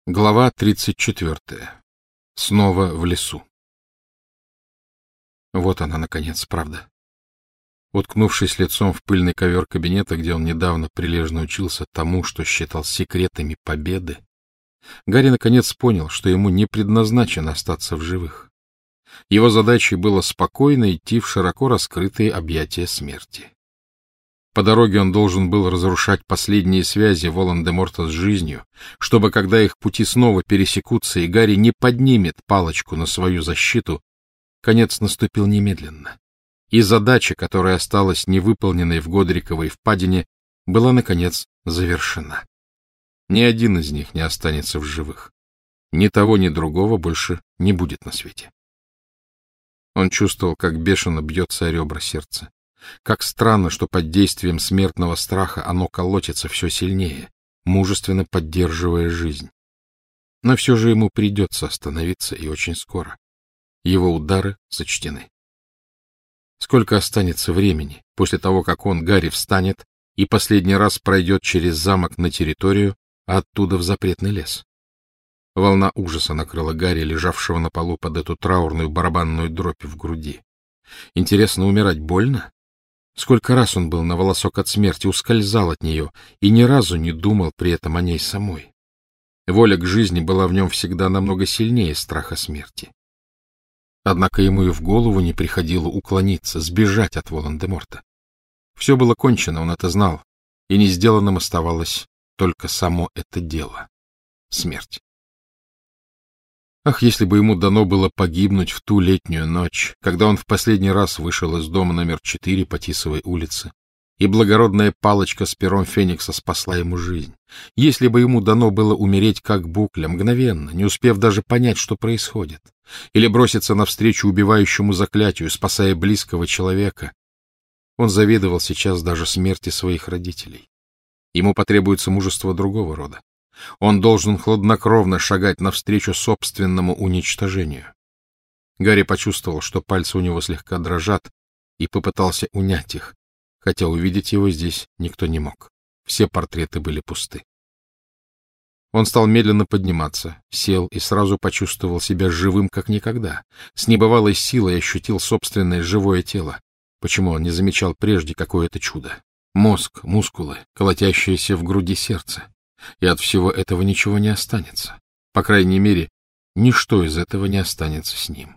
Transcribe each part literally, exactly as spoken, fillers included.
Глава тридцать четвертая. Снова в лесу. Вот она, наконец, правда. Уткнувшись лицом в пыльный ковер кабинета, где он недавно прилежно учился тому, что считал секретами победы, Гарри наконец понял, что ему не предназначено остаться в живых. Его задачей было спокойно идти в широко раскрытые объятия смерти. По дороге он должен был разрушать последние связи Волан-де-Морта с жизнью, чтобы, когда их пути снова пересекутся и Гарри не поднимет палочку на свою защиту, конец наступил немедленно. И задача, которая осталась невыполненной в Годриковой впадине, была, наконец, завершена. Ни один из них не останется в живых. Ни того, ни другого больше не будет на свете. Он чувствовал, как бешено бьется о ребра сердца. Как странно, что под действием смертного страха оно колотится все сильнее, мужественно поддерживая жизнь. Но все же ему придется остановиться, и очень скоро. Его удары сочтены. Сколько останется времени после того, как он, Гарри, встанет и последний раз пройдет через замок на территорию, а оттуда в запретный лес? Волна ужаса накрыла Гарри, лежавшего на полу под эту траурную барабанную дробь в груди. Интересно, умирать больно? Сколько раз он был на волосок от смерти, ускользал от нее и ни разу не думал при этом о ней самой. Воля к жизни была в нем всегда намного сильнее страха смерти. Однако ему и в голову не приходило уклониться, сбежать от Волан-де-Морта. Все было кончено, он это знал, и не сделанным оставалось только само это дело — смерть. Ах, если бы ему дано было погибнуть в ту летнюю ночь, когда он в последний раз вышел из дома номер четыре по Тисовой улице, и благородная палочка с пером Феникса спасла ему жизнь. Если бы ему дано было умереть как Букля, мгновенно, не успев даже понять, что происходит, или броситься навстречу убивающему заклятию, спасая близкого человека, он завидовал сейчас даже смерти своих родителей. Ему потребуется мужество другого рода. Он должен хладнокровно шагать навстречу собственному уничтожению. Гарри почувствовал, что пальцы у него слегка дрожат, и попытался унять их, хотя увидеть его здесь никто не мог. Все портреты были пусты. Он стал медленно подниматься, сел и сразу почувствовал себя живым, как никогда. С небывалой силой ощутил собственное живое тело. Почему он не замечал прежде какое-то чудо? Мозг, мускулы, колотящееся в груди сердце. И от всего этого ничего не останется. По крайней мере, ничто из этого не останется с ним.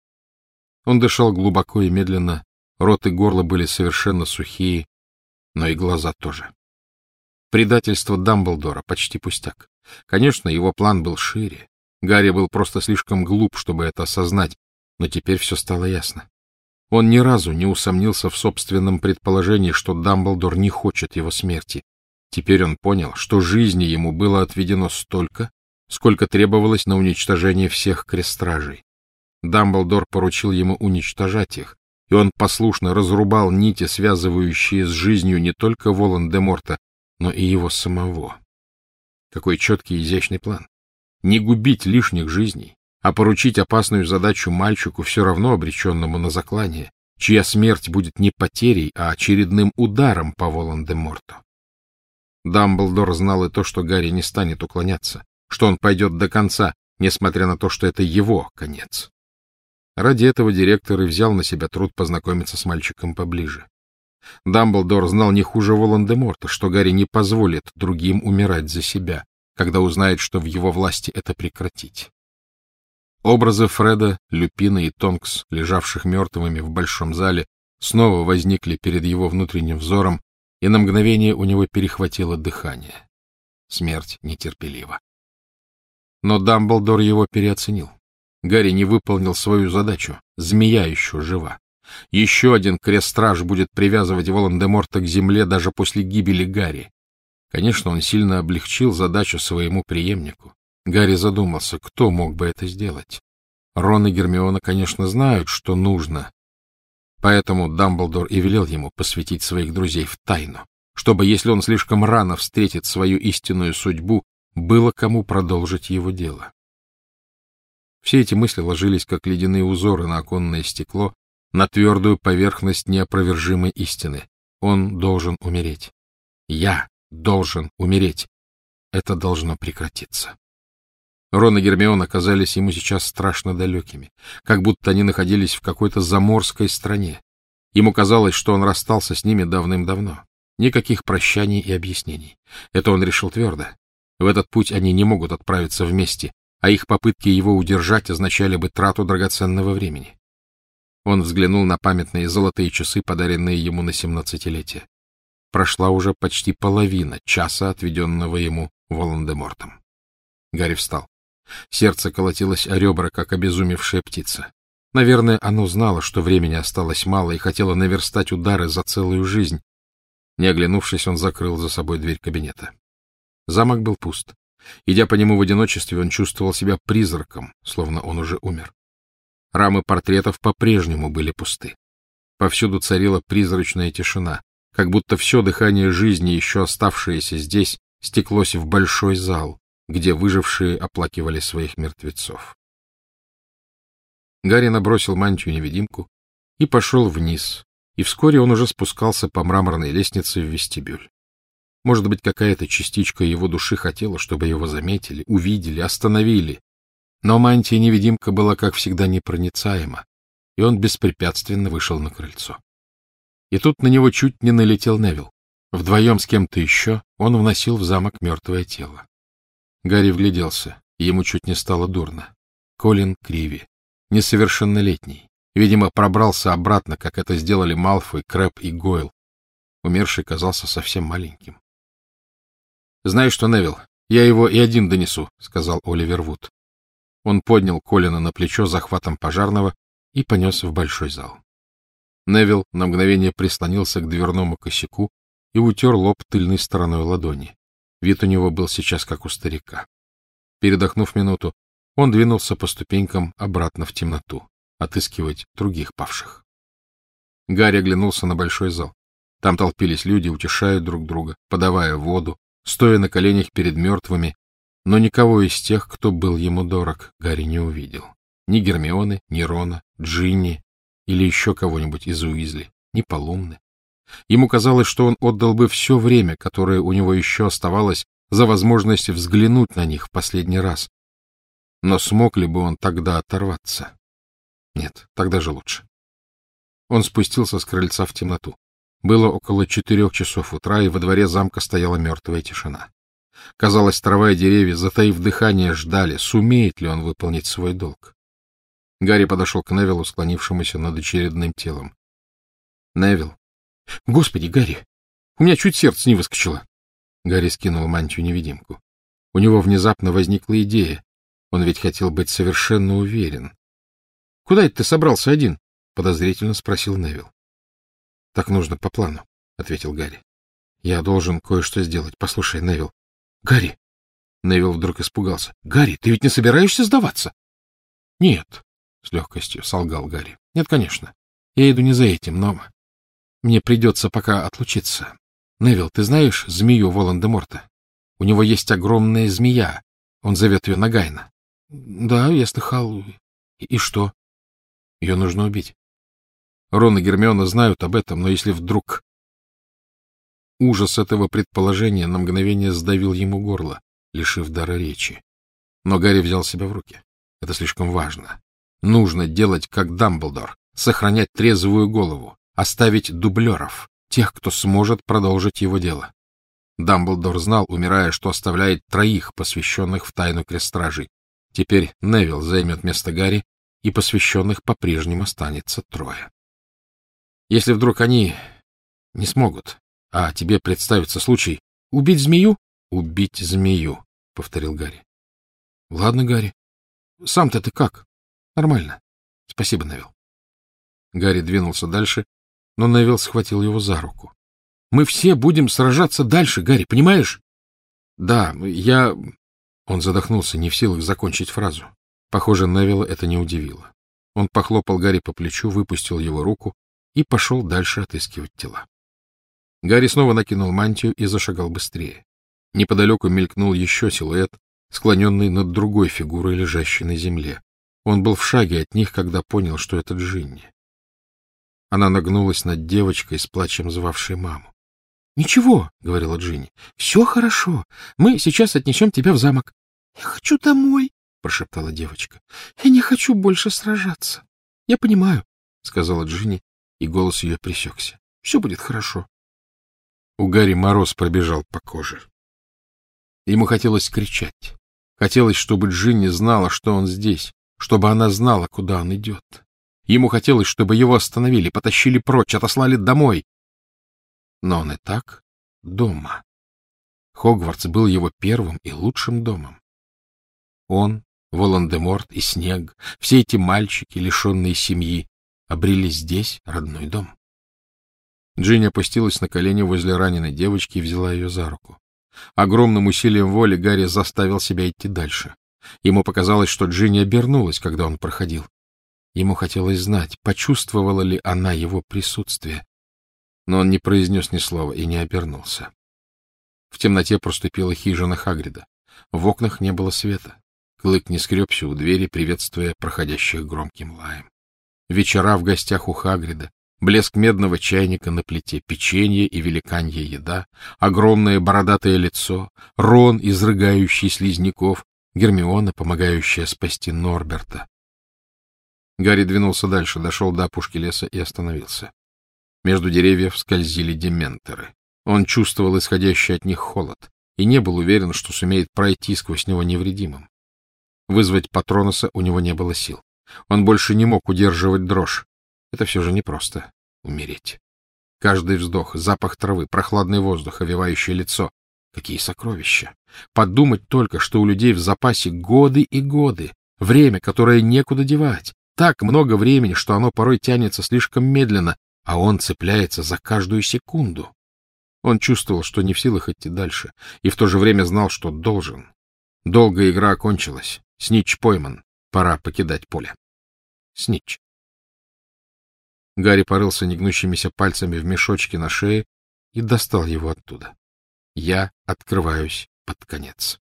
Он дышал глубоко и медленно, рот и горло были совершенно сухие, но и глаза тоже. Предательство Дамблдора почти пустяк. Конечно, его план был шире. Гарри был просто слишком глуп, чтобы это осознать, но теперь все стало ясно. Он ни разу не усомнился в собственном предположении, что Дамблдор не хочет его смерти. Теперь он понял, что жизни ему было отведено столько, сколько требовалось на уничтожение всех крестражей. Дамблдор поручил ему уничтожать их, и он послушно разрубал нити, связывающие с жизнью не только Волан-де-Морта, но и его самого. Какой четкий и изящный план. Не губить лишних жизней, а поручить опасную задачу мальчику, все равно обреченному на заклание, чья смерть будет не потерей, а очередным ударом по Волан-де-Морту. Дамблдор знал и то, что Гарри не станет уклоняться, что он пойдет до конца, несмотря на то, что это его конец. Ради этого директор и взял на себя труд познакомиться с мальчиком поближе. Дамблдор знал не хуже Волан-де-Морта, что Гарри не позволит другим умирать за себя, когда узнает, что в его власти это прекратить. Образы Фреда, Люпина и Тонкс, лежавших мертвыми в большом зале, снова возникли перед его внутренним взором, и на мгновение у него перехватило дыхание. Смерть нетерпелива. Но Дамблдор его переоценил. Гарри не выполнил свою задачу. Змея еще жива. Еще один крестраж будет привязывать Волан-де-Морта к земле даже после гибели Гарри. Конечно, он сильно облегчил задачу своему преемнику. Гарри задумался, кто мог бы это сделать. Рон и Гермиона, конечно, знают, что нужно. Поэтому Дамблдор и велел ему посвятить своих друзей в тайну, чтобы, если он слишком рано встретит свою истинную судьбу, было кому продолжить его дело. Все эти мысли ложились, как ледяные узоры на оконное стекло, на твердую поверхность неопровержимой истины. Он должен умереть. Я должен умереть. Это должно прекратиться. Рон и Гермиона казались ему сейчас страшно далекими, как будто они находились в какой-то заморской стране. Ему казалось, что он расстался с ними давным-давно. Никаких прощаний и объяснений. Это он решил твердо. В этот путь они не могут отправиться вместе, а их попытки его удержать означали бы трату драгоценного времени. Он взглянул на памятные золотые часы, подаренные ему на семнадцатилетие. Прошла уже почти половина часа, отведенного ему Волан-де-Мортом. Гарри встал. Сердце колотилось о ребра, как обезумевшая птица. Наверное, оно знало, что времени осталось мало, и хотело наверстать удары за целую жизнь. Не оглянувшись, он закрыл за собой дверь кабинета. Замок был пуст. Идя по нему в одиночестве, он чувствовал себя призраком, словно он уже умер. Рамы портретов по-прежнему были пусты. Повсюду царила призрачная тишина, как будто все дыхание жизни, еще оставшееся здесь, стеклось в большой зал, где выжившие оплакивали своих мертвецов. Гарри набросил мантию-невидимку и пошел вниз, и вскоре он уже спускался по мраморной лестнице в вестибюль. Может быть, какая-то частичка его души хотела, чтобы его заметили, увидели, остановили. Но мантия-невидимка была, как всегда, непроницаема, и он беспрепятственно вышел на крыльцо. И тут на него чуть не налетел Невилл. Вдвоем с кем-то еще он вносил в замок мертвое тело. Гарри вгляделся, и ему чуть не стало дурно. Колин Криви, несовершеннолетний, видимо, пробрался обратно, как это сделали Малфой, Крэб и Гойл. Умерший казался совсем маленьким. — Знаешь что, Невилл, я его и один донесу, — сказал Оливер Вуд. Он поднял Колина на плечо захватом пожарного и понес в большой зал. Невилл на мгновение прислонился к дверному косяку и утер лоб тыльной стороной ладони. Вид у него был сейчас как у старика. Передохнув минуту, он двинулся по ступенькам обратно в темноту, отыскивать других павших. Гарри оглянулся на большой зал. Там толпились люди, утешая друг друга, подавая воду, стоя на коленях перед мертвыми, но никого из тех, кто был ему дорог, Гарри не увидел. Ни Гермионы, ни Рона, Джинни или еще кого-нибудь из Уизли, ни Полумны. Ему казалось, что он отдал бы все время, которое у него еще оставалось, за возможность взглянуть на них в последний раз. Но смог ли бы он тогда оторваться? Нет, тогда же лучше. Он спустился с крыльца в темноту. Было около четырех часов утра, и во дворе замка стояла мертвая тишина. Казалось, трава и деревья, затаив дыхание, ждали, сумеет ли он выполнить свой долг. Гарри подошел к Невиллу, склонившемуся над очередным телом. — Невилл. — Господи, Гарри! У меня чуть сердце не выскочило. Гарри скинул мантию-невидимку. У него внезапно возникла идея. Он ведь хотел быть совершенно уверен. — Куда это ты собрался один? — подозрительно спросил Невилл. — Так нужно по плану, — ответил Гарри. — Я должен кое-что сделать. Послушай, Невилл. — Гарри! Невилл вдруг испугался. — Гарри, ты ведь не собираешься сдаваться? — Нет, — с легкостью солгал Гарри. — Нет, конечно. Я иду не за этим, но мне придется пока отлучиться. Невилл, ты знаешь змею Волан-де-Морта? У него есть огромная змея. Он зовет ее Нагайна. — Да, я слыхал. И, и что? Ее нужно убить. Рон и Гермиона знают об этом, но если вдруг... Ужас этого предположения на мгновение сдавил ему горло, лишив дара речи. Но Гарри взял себя в руки. Это слишком важно. Нужно делать, как Дамблдор, сохранять трезвую голову, оставить дублеров, тех, кто сможет продолжить его дело. Дамблдор знал, умирая, что оставляет троих, посвященных в тайну Крестстражей. Теперь Невилл займет место Гарри, и посвященных по-прежнему останется трое. Если вдруг они не смогут, а тебе представится случай убить змею? — Убить змею, — повторил Гарри. — Ладно, Гарри. Сам-то ты как? — Нормально. Спасибо, Невилл. Гарри двинулся дальше, но Невилл схватил его за руку. — Мы все будем сражаться дальше, Гарри, понимаешь? — Да, я... Он задохнулся, не в силах закончить фразу. Похоже, Невилла это не удивило. Он похлопал Гарри по плечу, выпустил его руку и пошел дальше отыскивать тела. Гарри снова накинул мантию и зашагал быстрее. Неподалеку мелькнул еще силуэт, склоненный над другой фигурой, лежащей на земле. Он был в шаге от них, когда понял, что это Джинни. Она нагнулась над девочкой, с плачем звавшей маму. — Ничего, — говорила Джинни, — все хорошо. Мы сейчас отнесем тебя в замок. — Я хочу домой, прошептала девочка. — Я не хочу больше сражаться. — Я понимаю, — сказала Джинни, и голос ее пресекся. — Все будет хорошо. У Гарри мороз пробежал по коже. Ему хотелось кричать. Хотелось, чтобы Джинни знала, что он здесь, чтобы она знала, куда он идет. Ему хотелось, чтобы его остановили, потащили прочь, отослали домой. Но он и так дома. Хогвартс был его первым и лучшим домом. Он, Волан-де-Морт и Снег, все эти мальчики, лишенные семьи, обрели здесь родной дом. Джинни опустилась на колени возле раненой девочки и взяла ее за руку. Огромным усилием воли Гарри заставил себя идти дальше. Ему показалось, что Джинни обернулась, когда он проходил. Ему хотелось знать, почувствовала ли она его присутствие. Но он не произнес ни слова и не обернулся. В темноте проступила хижина Хагрида. В окнах не было света. Клык не скребся у двери, приветствуя проходящих громким лаем. Вечера в гостях у Хагрида, блеск медного чайника на плите, печенье и великанья еда, огромное бородатое лицо, Рон, изрыгающий слизняков, Гермиона, помогающая спасти Норберта. Гарри двинулся дальше, дошел до опушки леса и остановился. Между деревьев скользили дементоры. Он чувствовал исходящий от них холод и не был уверен, что сумеет пройти сквозь него невредимым. Вызвать Патроноса у него не было сил. Он больше не мог удерживать дрожь. Это все же непросто — умереть. Каждый вздох, запах травы, прохладный воздух, овевающее лицо. Какие сокровища! Подумать только, что у людей в запасе годы и годы, время, которое некуда девать. Так много времени, что оно порой тянется слишком медленно, а он цепляется за каждую секунду. Он чувствовал, что не в силах идти дальше, и в то же время знал, что должен. Долгая игра окончилась. Снитч пойман. Пора покидать поле. Снитч. Гарри порылся негнущимися пальцами в мешочке на шее и достал его оттуда. Я открываюсь под конец.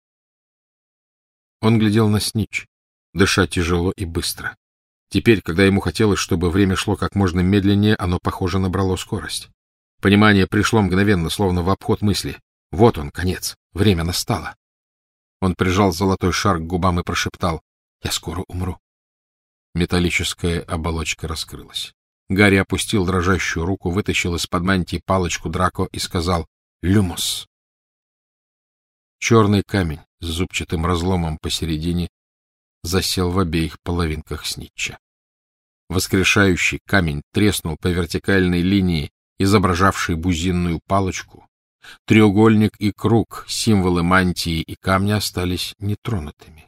Он глядел на Снитч, дыша тяжело и быстро. Теперь, когда ему хотелось, чтобы время шло как можно медленнее, оно, похоже, набрало скорость. Понимание пришло мгновенно, словно в обход мысли. Вот он, конец. Время настало. Он прижал золотой шар к губам и прошептал: «Я скоро умру». Металлическая оболочка раскрылась. Гарри опустил дрожащую руку, вытащил из-под мантии палочку Драко и сказал: «Люмос». Черный камень с зубчатым разломом посередине засел в обеих половинках Снитча. Воскрешающий камень треснул по вертикальной линии, изображавшей бузинную палочку. Треугольник и круг, символы мантии и камня, остались нетронутыми.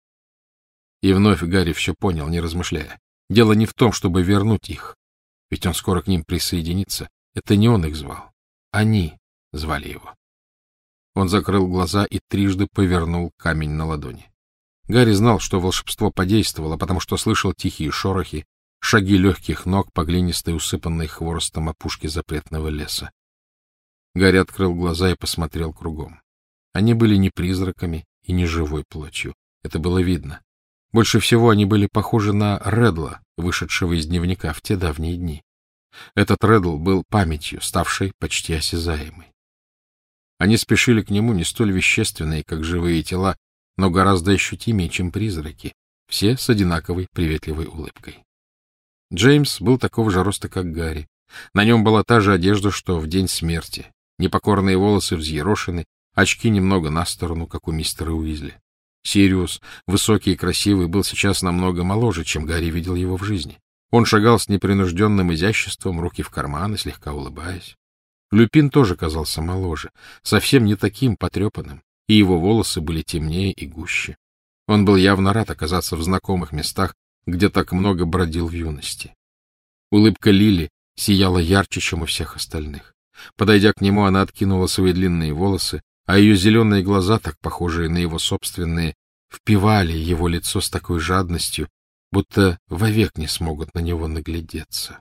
И вновь Гарри все понял, не размышляя. Дело не в том, чтобы вернуть их, ведь он скоро к ним присоединится. Это не он их звал. Они звали его. Он закрыл глаза и трижды повернул камень на ладони. Гарри знал, что волшебство подействовало, потому что слышал тихие шорохи, шаги легких ног по глинистой, усыпанной хворостом опушке запретного леса. Гарри открыл глаза и посмотрел кругом. Они были не призраками и не живой плотью. Это было видно. Больше всего они были похожи на Редла, вышедшего из дневника в те давние дни. Этот Редл был памятью, ставшей почти осязаемой. Они спешили к нему, не столь вещественные, как живые тела, но гораздо ощутимее, чем призраки, все с одинаковой приветливой улыбкой. Джеймс был такого же роста, как Гарри. На нем была та же одежда, что в день смерти. Непокорные волосы взъерошены, очки немного на сторону, как у мистера Уизли. Сириус, высокий и красивый, был сейчас намного моложе, чем Гарри видел его в жизни. Он шагал с непринужденным изяществом, руки в карманы, слегка улыбаясь. Люпин тоже казался моложе, совсем не таким потрепанным, и его волосы были темнее и гуще. Он был явно рад оказаться в знакомых местах, где так много бродил в юности. Улыбка Лили сияла ярче, чем у всех остальных. Подойдя к нему, она откинула свои длинные волосы, а ее зеленые глаза, так похожие на его собственные, впивали его лицо с такой жадностью, будто вовек не смогут на него наглядеться.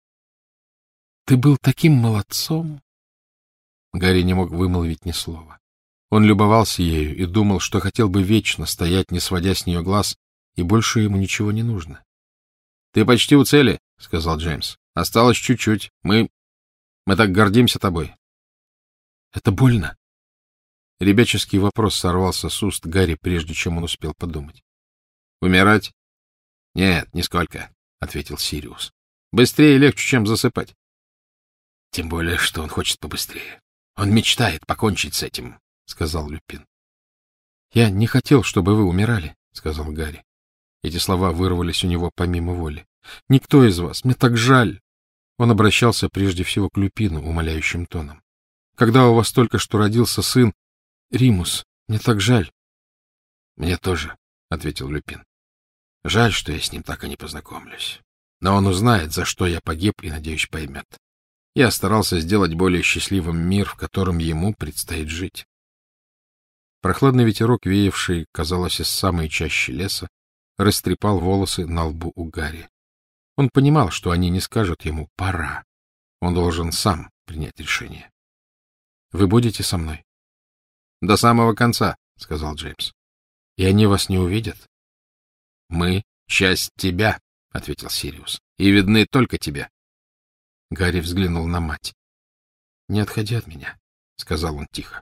— Ты был таким молодцом! Гарри не мог вымолвить ни слова. Он любовался ею и думал, что хотел бы вечно стоять, не сводя с нее глаз, и больше ему ничего не нужно. — Ты почти у цели, — сказал Джеймс. — Осталось чуть-чуть. Мы... мы так гордимся тобой. — Это больно? Ребяческий вопрос сорвался с уст Гарри, прежде чем он успел подумать. — Умирать? — Нет, нисколько, — ответил Сириус. — Быстрее и легче, чем засыпать. — Тем более, что он хочет побыстрее. Он мечтает покончить с этим, — сказал Люпин. — Я не хотел, чтобы вы умирали, — сказал Гарри. Эти слова вырвались у него помимо воли. — Никто из вас, мне так жаль. Он обращался прежде всего к Люпину умоляющим тоном. — Когда у вас только что родился сын, Римус, мне так жаль. — Мне тоже, — ответил Люпин. — Жаль, что я с ним так и не познакомлюсь. Но он узнает, за что я погиб, и, надеюсь, поймет. Я старался сделать более счастливым мир, в котором ему предстоит жить. Прохладный ветерок, веявший, казалось, из самой чащи леса, растрепал волосы на лбу у Гарри. Он понимал, что они не скажут ему «пора». Он должен сам принять решение. — Вы будете со мной? — До самого конца, — сказал Джеймс. — И они вас не увидят? — Мы — часть тебя, — ответил Сириус, — и видны только тебе. Гарри взглянул на мать. — Не отходи от меня, — сказал он тихо.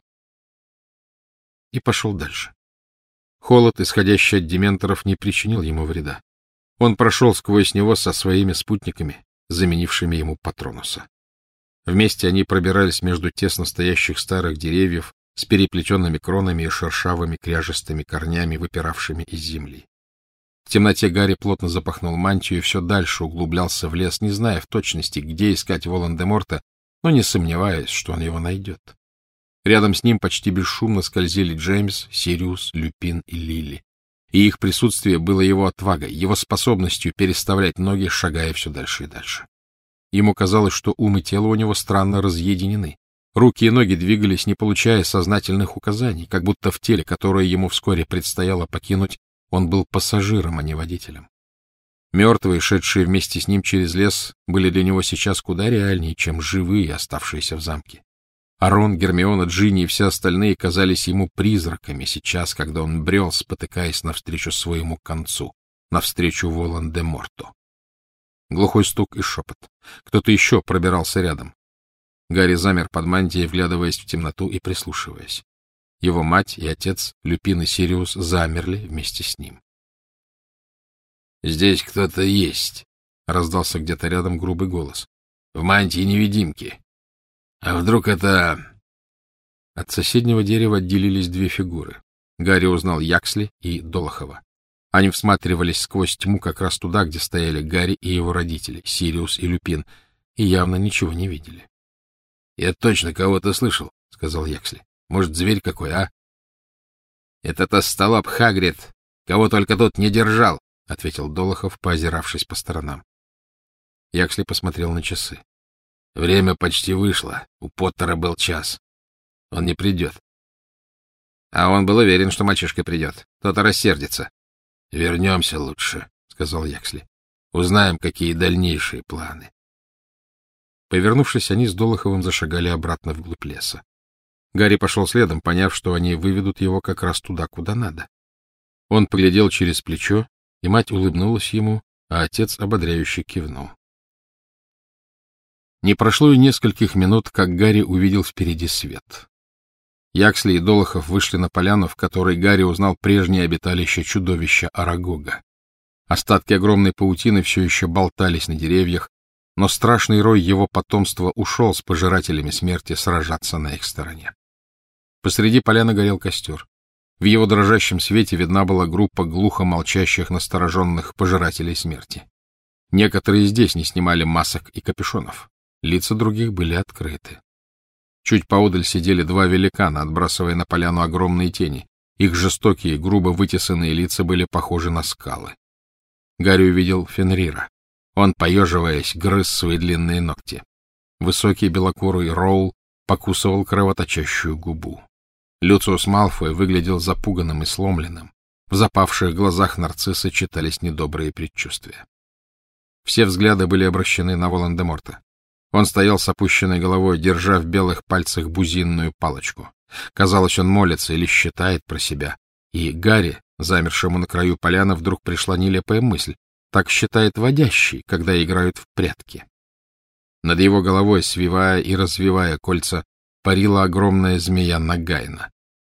И пошел дальше. Холод, исходящий от дементоров, не причинил ему вреда. Он прошел сквозь него со своими спутниками, заменившими ему Патронуса. Вместе они пробирались между тесно стоящих старых деревьев с переплетенными кронами и шершавыми кряжестыми корнями, выпиравшими из земли. В темноте Гарри плотно запахнул мантию и все дальше углублялся в лес, не зная в точности, где искать Волан-де-Морта, но не сомневаясь, что он его найдет. Рядом с ним почти бесшумно скользили Джеймс, Сириус, Люпин и Лили. И их присутствие было его отвагой, его способностью переставлять ноги, шагая все дальше и дальше. Ему казалось, что ум и тело у него странно разъединены. Руки и ноги двигались, не получая сознательных указаний, как будто в теле, которое ему вскоре предстояло покинуть, он был пассажиром, а не водителем. Мертвые, шедшие вместе с ним через лес, были для него сейчас куда реальнее, чем живые, оставшиеся в замке. А Рон, Гермиона, Джинни и все остальные казались ему призраками сейчас, когда он брел, спотыкаясь навстречу своему концу, навстречу Волан-де-Морту. Глухой стук и шепот. Кто-то еще пробирался рядом. Гарри замер под мантией, вглядываясь в темноту и прислушиваясь. Его мать и отец, Люпин и Сириус, замерли вместе с ним. — Здесь кто-то есть, — раздался где-то рядом грубый голос. — В мантии невидимки. А вдруг это... От соседнего дерева отделились две фигуры. Гарри узнал Яксли и Долохова. Они всматривались сквозь тьму как раз туда, где стояли Гарри и его родители, Сириус и Люпин, и явно ничего не видели. — Я точно кого-то слышал, — сказал Яксли. — Может, зверь какой, а? — Это тостолоп Хагрид, кого только тут не держал, — ответил Долохов, поозиравшись по сторонам. Яксли посмотрел на часы. — Время почти вышло. У Поттера был час. Он не придет. — А он был уверен, что мальчишка придет. Кто-то рассердится. — Вернемся лучше, — сказал Яксли. — Узнаем, какие дальнейшие планы. Повернувшись, они с Долоховым зашагали обратно вглубь леса. Гарри пошел следом, поняв, что они выведут его как раз туда, куда надо. Он поглядел через плечо, и мать улыбнулась ему, а отец ободряюще кивнул. Не прошло и нескольких минут, как Гарри увидел впереди свет. Яксли и Долохов вышли на поляну, в которой Гарри узнал прежнее обиталище чудовища Арагога. Остатки огромной паутины все еще болтались на деревьях, но страшный рой его потомства ушел с пожирателями смерти сражаться на их стороне. Посреди поляны горел костер. В его дрожащем свете видна была группа глухо молчащих настороженных пожирателей смерти. Некоторые здесь не снимали масок и капюшонов. Лица других были открыты. Чуть поодаль сидели два великана, отбрасывая на поляну огромные тени. Их жестокие, грубо вытесанные лица были похожи на скалы. Гарри увидел Фенрира. Он, поеживаясь, грыз свои длинные ногти. Высокий белокурый Роул покусывал кровоточащую губу. Люциус Малфой выглядел запуганным и сломленным. В запавших глазах нарцисса читались недобрые предчувствия. Все взгляды были обращены на Волан-де-Морта. Он стоял с опущенной головой, держа в белых пальцах бузинную палочку. Казалось, он молится или считает про себя. И Гарри, замершему на краю поляны, вдруг пришла нелепая мысль. Так считает водящий, когда играют в прятки. Над его головой, свивая и развивая кольца, парила огромная змея Нагайна.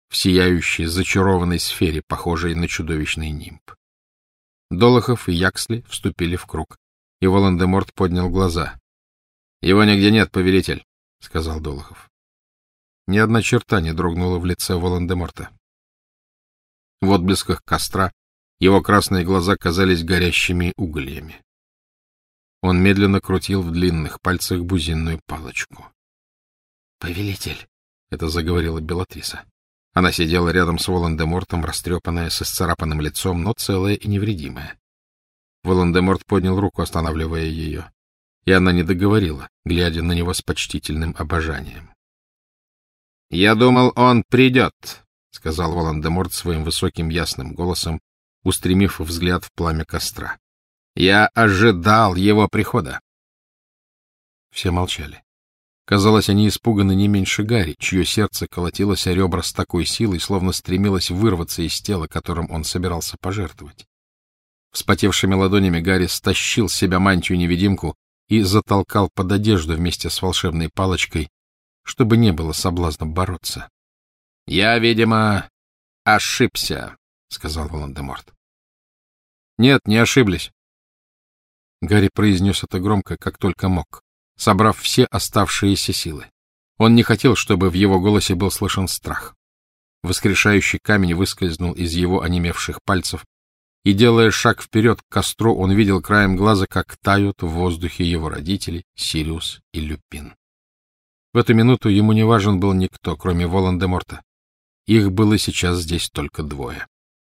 в сияющей зачарованной сфере, похожей на чудовищный нимб. Долохов и Яксли вступили в круг, и Волан-де-Морт поднял глаза. — Его нигде нет, повелитель, — сказал Долохов. Ни одна черта не дрогнула в лице Волан-де-Морта. В отблесках костра его красные глаза казались горящими угольями. Он медленно крутил в длинных пальцах бузинную палочку. — Повелитель, — это заговорила Белатриса. Она сидела рядом с Волан-де-Мортом, растрепанная, с исцарапанным лицом, но целая и невредимая. Волан-де-Морт поднял руку, останавливая ее, и она не договорила, глядя на него с почтительным обожанием. — Я думал, он придет, — сказал Волан-де-Морт своим высоким ясным голосом, устремив взгляд в пламя костра. — Я ожидал его прихода. Все молчали. Казалось, они испуганы не меньше Гарри, чье сердце колотилось о ребра с такой силой, словно стремилось вырваться из тела, которым он собирался пожертвовать. Вспотевшими ладонями Гарри стащил с себя мантию-невидимку и затолкал под одежду вместе с волшебной палочкой, чтобы не было соблазна бороться. — Я, видимо, ошибся, — сказал Волан-де-Морт. — Нет, не ошиблись. Гарри произнес это громко, как только мог, собрав все оставшиеся силы. Он не хотел, чтобы в его голосе был слышен страх. Воскрешающий камень выскользнул из его онемевших пальцев, и, делая шаг вперед к костру, он видел краем глаза, как тают в воздухе его родители Сириус и Люпин. В эту минуту ему не важен был никто, кроме Волан-де-Морта. Их было сейчас здесь только двое.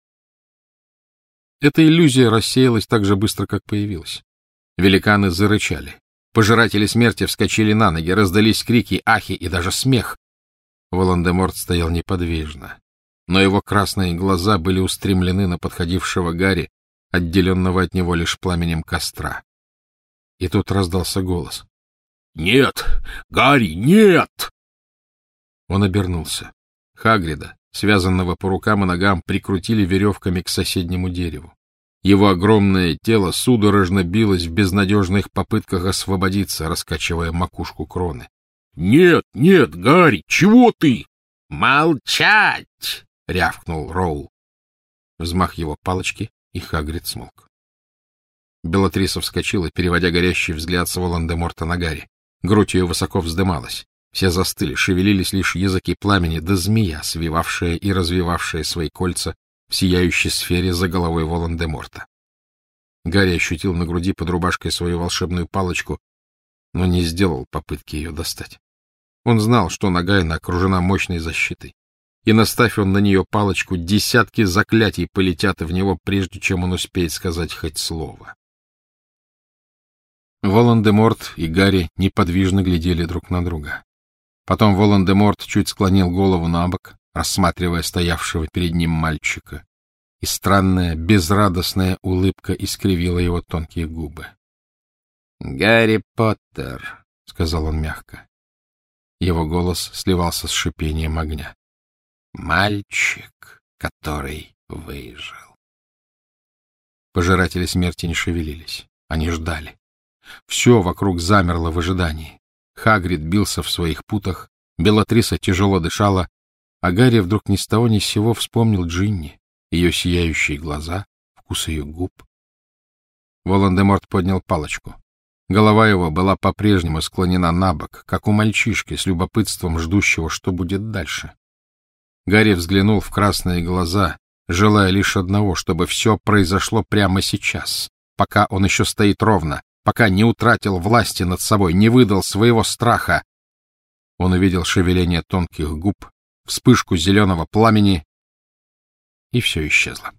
Эта иллюзия рассеялась так же быстро, как появилась. Великаны зарычали. Пожиратели смерти вскочили на ноги, раздались крики, ахи и даже смех. Волан-де-Морт стоял неподвижно, но его красные глаза были устремлены на подходившего Гарри, отделенного от него лишь пламенем костра. И тут раздался голос. — Нет, Гарри, нет! Он обернулся. Хагрида, связанного по рукам и ногам, прикрутили веревками к соседнему дереву. Его огромное тело судорожно билось в безнадежных попытках освободиться, раскачивая макушку кроны. — Нет, нет, Гарри, чего ты? — Молчать! — рявкнул Роул. Взмах его палочки, и Хагрид смолк. Белатриса вскочила, переводя горящий взгляд с Волан-де-Морта на Гарри. Грудь ее высоко вздымалась. Все застыли, шевелились лишь языки пламени, да змея, свивавшая и развивавшая свои кольца в сияющей сфере за головой Волан-де-Морта. Гарри ощутил на груди под рубашкой свою волшебную палочку, но не сделал попытки ее достать. Он знал, что Нагайна окружена мощной защитой, и, наставь он на нее палочку, десятки заклятий полетят в него, прежде чем он успеет сказать хоть слово. Волан-де-Морт и Гарри неподвижно глядели друг на друга. Потом Волан-де-Морт чуть склонил голову на бок, рассматривая стоявшего перед ним мальчика, и странная, безрадостная улыбка искривила его тонкие губы. — Гарри Поттер, — сказал он мягко. Его голос сливался с шипением огня. — Мальчик, который выжил. Пожиратели смерти не шевелились. Они ждали. Все вокруг замерло в ожидании. Хагрид бился в своих путах, Белатриса тяжело дышала, а Гарри вдруг ни с того ни с сего вспомнил Джинни, ее сияющие глаза, вкус ее губ. Волан-де-Морт поднял палочку. Голова его была по-прежнему склонена на бок, как у мальчишки, с любопытством ждущего, что будет дальше. Гарри взглянул в красные глаза, желая лишь одного, чтобы все произошло прямо сейчас, пока он еще стоит ровно, пока не утратил власти над собой, не выдал своего страха. Он увидел шевеление тонких губ, вспышку зеленого пламени, и все исчезло.